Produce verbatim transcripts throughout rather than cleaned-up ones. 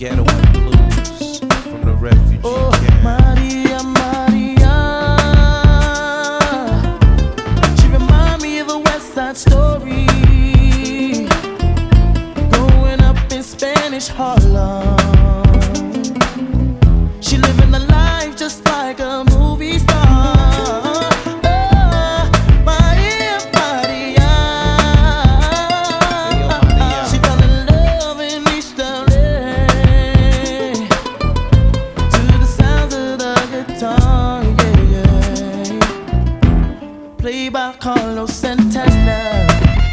Ghetto and Blues from the refugee oh, camp. Maria, Maria. She remind me of a West Side Story. Growing up in Spanish Harlem. She living a life just like a movie star. Played by Carlos Santana.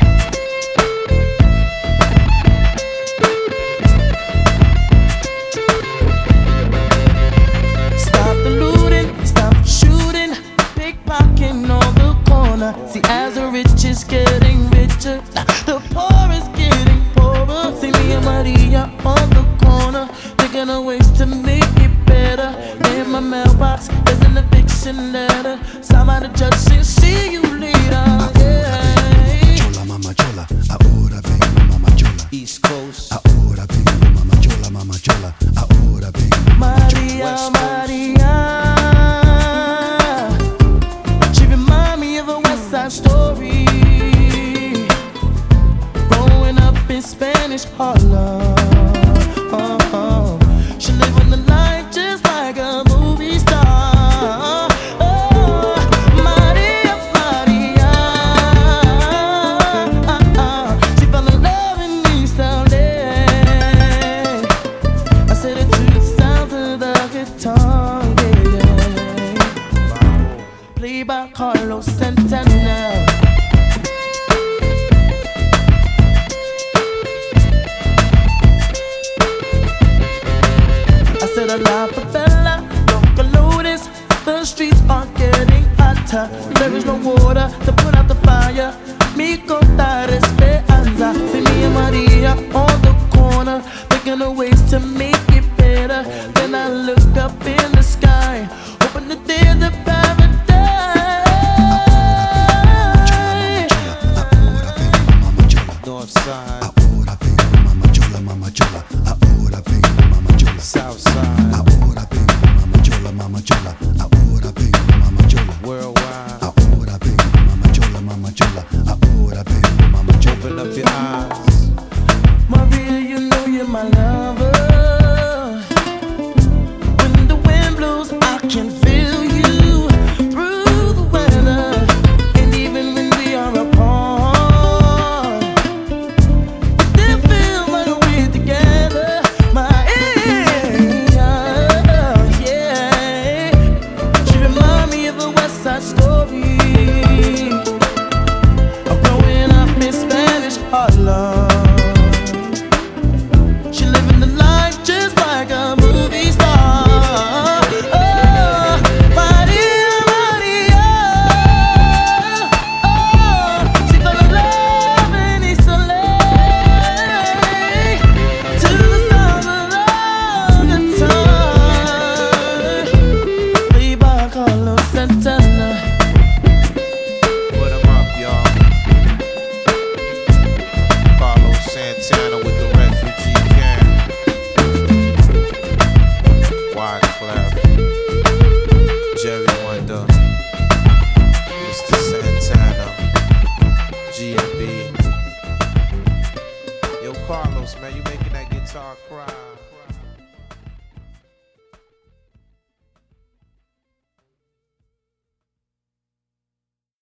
Stop the looting, stop shooting, pickpocketing on the corner. See, as the rich is getting richer, the poor is getting poorer. See me and Maria on the corner, thinking of ways to make it better. In my mailbox, there's an eviction letter. Somebody judge says, see you later. Yeah. Chola, mama chola, ahora vengo, mama chola. East Coast. Ahora vengo, mama chola, mama chola. Ahora vengo, mama chola. Maria, Maria. She remind me of a West Side Story. Growing up in Spanish Harlem. Oh, oh. She living the life just like a movie star. Oh, Maria, Maria. She fell in love in East L A. I said it to the sounds of the guitar, yeah, yeah. Played by Carlos Santana. I said a la favela, local lotus. The streets are getting hotter. There is no water to put out the fire. Mi contar esperanza. See me and Maria on the corner, thinking of ways to make it better. Then I look up in the sky, hoping that there's a paradise. North side. Ahora vengo, mama chola, mama chola. Ahora vengo, mama chola. South side. Ahora vengo, mama chola, mama chola. Ahora vengo, mama chola. Worldwide. Ahora vengo, mama chola, mama chola. Ahora vengo, mama chola. Open up your eyes. Maria, you know you're my lover. When the wind blows, I can feel you through the weather. And even when we are apart, we still feel like we're together. Maria, yeah. She remind me of a West Side Story. I'm growing up in Spanish Harlem. She living the life just like a movie star. Oh, Maria, Maria. Oh, she fell in love in East L A. To the sound of the guitar. Played by Carlos Santana. Put 'em up, y'all. Carlos Santana with the refugee camp. Wyclef, Jerry Wonder, Mister Santana, G M B. Yo, Carlos, man, you making that guitar cry.